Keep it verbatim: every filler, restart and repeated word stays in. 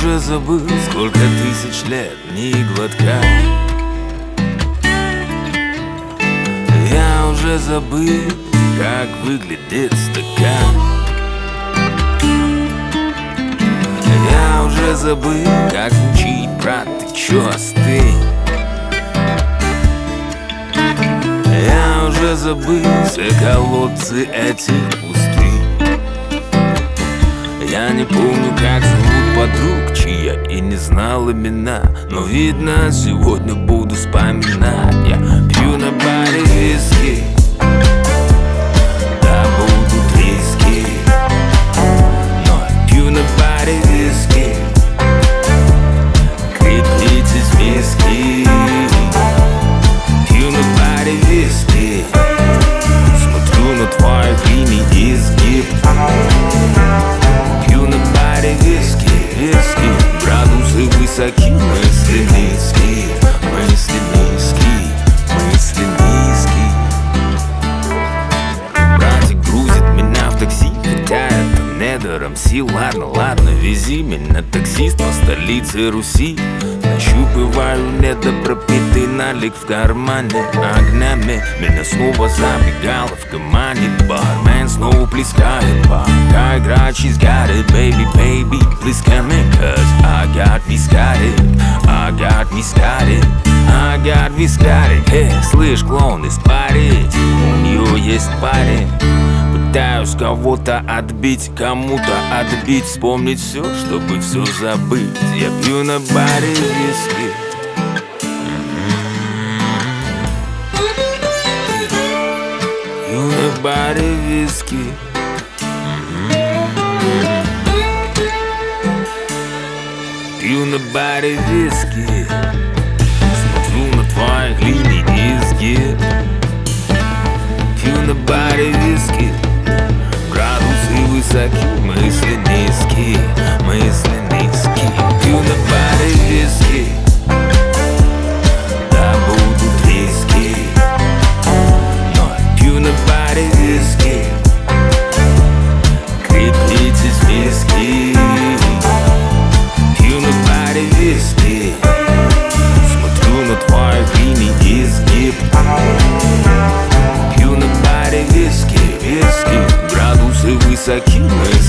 уже забыл, сколько тысяч лет ни глотка. Я уже забыл, как выглядит стакан. Я уже забыл, как звучит, брат, ты чё остынь. Я уже забыл все колодцы этих пустынь. Я не помню, как зовут подруг, чьи я и не знал имена, но видно, сегодня буду вспоминать. Я пью на баре виски, да будут риски, но я пью на баре виски. Крепитесь виски, пью на баре виски. Смотрю на твой длинный изгиб. Пью на баре виски, виски. Градусы высоки, мысли низкие, мысли низкие, мысли низкие. Братик грузит меня в такси, хотя это недором сил. Ладно, ладно, вези меня, таксист, по столице Руси. Нащупываю недопропитый налик в кармане. Огнями меня снова забегало в команде. Бармен снова плескает, пока играчи сгорит. Baby, baby, please come in, cause I got viscatic, I got viscatic, I got viscatic. Hey, слышь, клоун, испарить, у нее есть парень. Пытаюсь кого-то отбить, кому-то отбить, вспомнить все, чтобы все забыть. Я пью на баре виски. Пью на баре виски. Пью на баре виски. Смотрю на твой длинный изгиб. Пью на баре виски. Градусы высоки, мысли низкие, мысли низкие. Пью на баре виски, да будут риски, но я пью на баре виски. Крепитесь виски. Пью на баре виски. Смотрю на твой длинный изгиб. Пью на баре виски, виски. Градусы высоки, мысли